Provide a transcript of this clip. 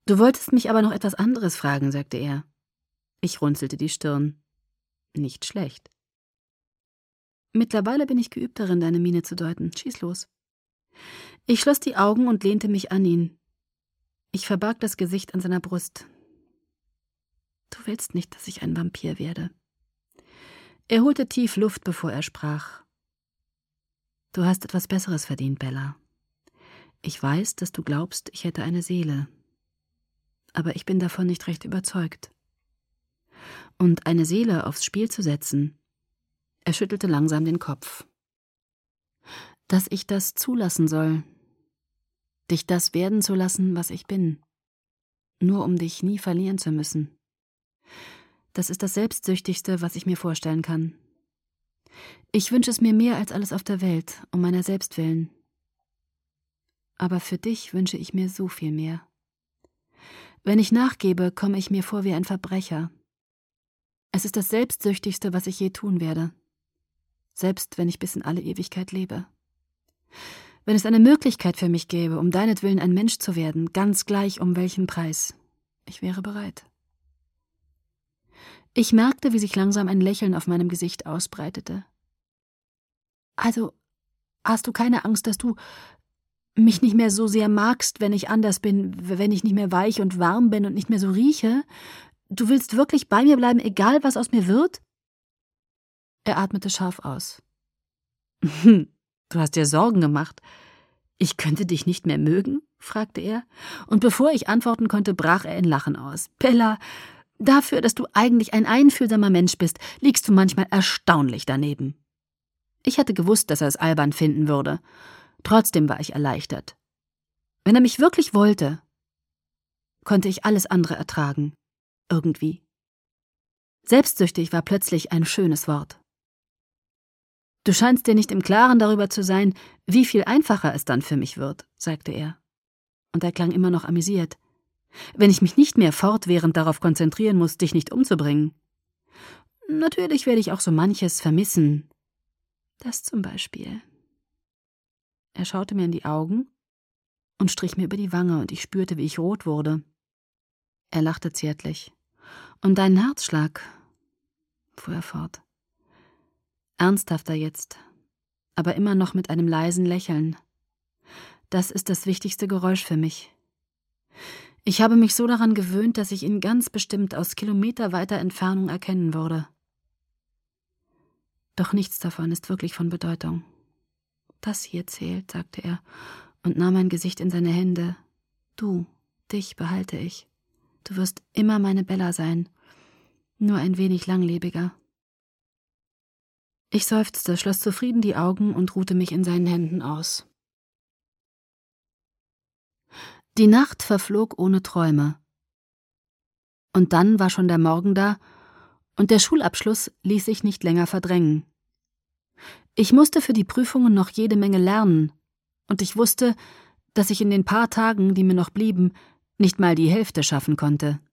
»Du wolltest mich aber noch etwas anderes fragen«, sagte er. Ich runzelte die Stirn. »Nicht schlecht.« »Mittlerweile bin ich geübt darin, deine Miene zu deuten. Schieß los.« Ich schloss die Augen und lehnte mich an ihn. Ich verbarg das Gesicht an seiner Brust. »Du willst nicht, dass ich ein Vampir werde.« Er holte tief Luft, bevor er sprach. »Du hast etwas Besseres verdient, Bella. Ich weiß, dass du glaubst, ich hätte eine Seele. Aber ich bin davon nicht recht überzeugt. Und eine Seele aufs Spiel zu setzen«, er schüttelte langsam den Kopf, »dass ich das zulassen soll, dich das werden zu lassen, was ich bin, nur um dich nie verlieren zu müssen. Das ist das Selbstsüchtigste, was ich mir vorstellen kann. Ich wünsche es mir mehr als alles auf der Welt, um meiner selbst willen. Aber für dich wünsche ich mir so viel mehr. Wenn ich nachgebe, komme ich mir vor wie ein Verbrecher. Es ist das Selbstsüchtigste, was ich je tun werde. Selbst wenn ich bis in alle Ewigkeit lebe. Wenn es eine Möglichkeit für mich gäbe, um deinetwillen ein Mensch zu werden, ganz gleich um welchen Preis, ich wäre bereit.« Ich merkte, wie sich langsam ein Lächeln auf meinem Gesicht ausbreitete. »Also, hast du keine Angst, dass du mich nicht mehr so sehr magst, wenn ich anders bin, wenn ich nicht mehr weich und warm bin und nicht mehr so rieche? Du willst wirklich bei mir bleiben, egal was aus mir wird?« Er atmete scharf aus. »Du hast dir Sorgen gemacht. Ich könnte dich nicht mehr mögen?« fragte er, und bevor ich antworten konnte, brach er in Lachen aus. »Bella, dafür, dass du eigentlich ein einfühlsamer Mensch bist, liegst du manchmal erstaunlich daneben.« Ich hatte gewusst, dass er es albern finden würde. Trotzdem war ich erleichtert. Wenn er mich wirklich wollte, konnte ich alles andere ertragen. Irgendwie. Selbstsüchtig war plötzlich ein schönes Wort. »Du scheinst dir nicht im Klaren darüber zu sein, wie viel einfacher es dann für mich wird«, sagte er. Und er klang immer noch amüsiert. »Wenn ich mich nicht mehr fortwährend darauf konzentrieren muss, dich nicht umzubringen. Natürlich werde ich auch so manches vermissen. Das zum Beispiel.« Er schaute mir in die Augen und strich mir über die Wange, und ich spürte, wie ich rot wurde. Er lachte zärtlich. »Und deinen Herzschlag«, fuhr er fort. Ernsthafter jetzt, aber immer noch mit einem leisen Lächeln. »Das ist das wichtigste Geräusch für mich. Ich habe mich so daran gewöhnt, dass ich ihn ganz bestimmt aus kilometerweiter Entfernung erkennen würde. Doch nichts davon ist wirklich von Bedeutung. Das hier zählt«, sagte er und nahm mein Gesicht in seine Hände. »Dich behalte ich. Du wirst immer meine Bella sein, nur ein wenig langlebiger.« Ich seufzte, schloss zufrieden die Augen und ruhte mich in seinen Händen aus. Die Nacht verflog ohne Träume. Und dann war schon der Morgen da, und der Schulabschluss ließ sich nicht länger verdrängen. Ich musste für die Prüfungen noch jede Menge lernen, und ich wusste, dass ich in den paar Tagen, die mir noch blieben, nicht mal die Hälfte schaffen konnte.